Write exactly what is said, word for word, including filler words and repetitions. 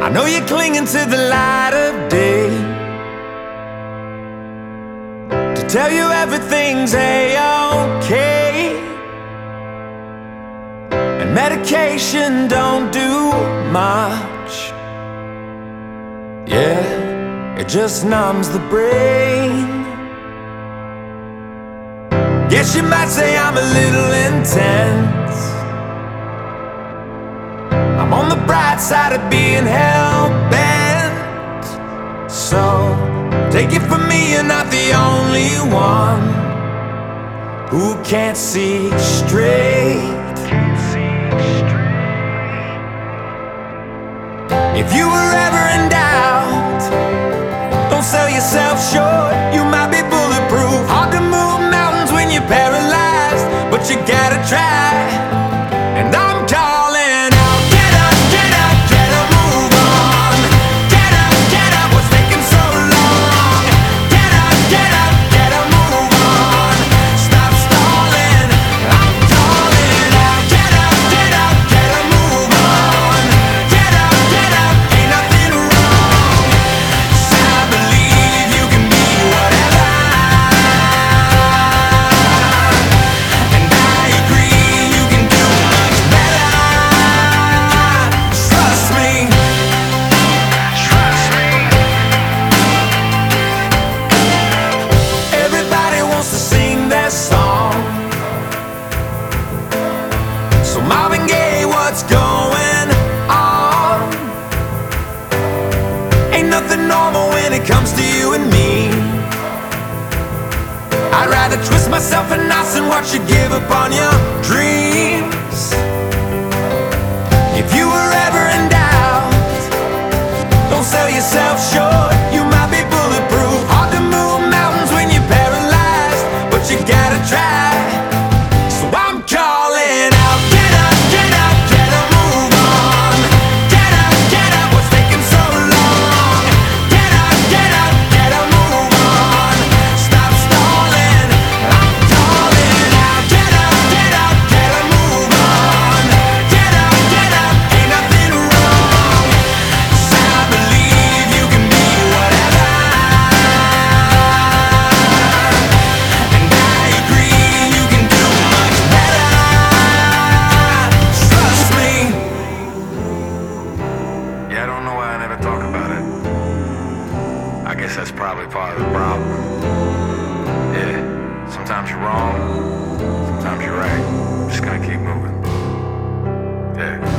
I know you're clinging to the light of day, to tell you everything's a-okay. And medication don't do much. Yeah, it just numbs the brain. Guess you might say I'm a little intense. I'm on the bright side of being hell-bent. So, take it from me, you're not the only one who can't see straight. If you were ever in doubt, don't sell yourself short. You might be bulletproof. Hard to move mountains when you're paralyzed, but you gotta try. And I'm calling out, get up, get up, get up, move on. Get up, get up, what's taking so long? Get up, get up, get up, move on. Stop stalling, I'm calling out. Get up, get up, get up, move on. Get up, get up, ain't nothing wrong. 'Cause I believe you can be whatever. And I agree you can do much better. Trust me, trust me. Everybody wants to sing their song. So Marvin Gaye, what's going on? Ain't nothing normal when it comes to you and me. I'd rather twist myself in knots than watch you give up on your dreams. If you were ever in doubt, don't sell yourself short. You might be bulletproof. Hard to move mountains when you're paralyzed, but you gotta try. So I'm calling out, get up, get up, get up, move on. Get up, get up, what's taking so long? Get up, get up, get up, move on. Stop stalling, I'm calling out. Get up, get up, get up, move on. Get up, get up, ain't nothing wrong. 'Cause I believe you can be whatever. And I agree you can do much better. Trust me. Yeah, I don't know why I never talk about it. I guess that's probably part of the problem. Yeah, sometimes you're wrong, sometimes you're right. Just gonna keep moving. Yeah.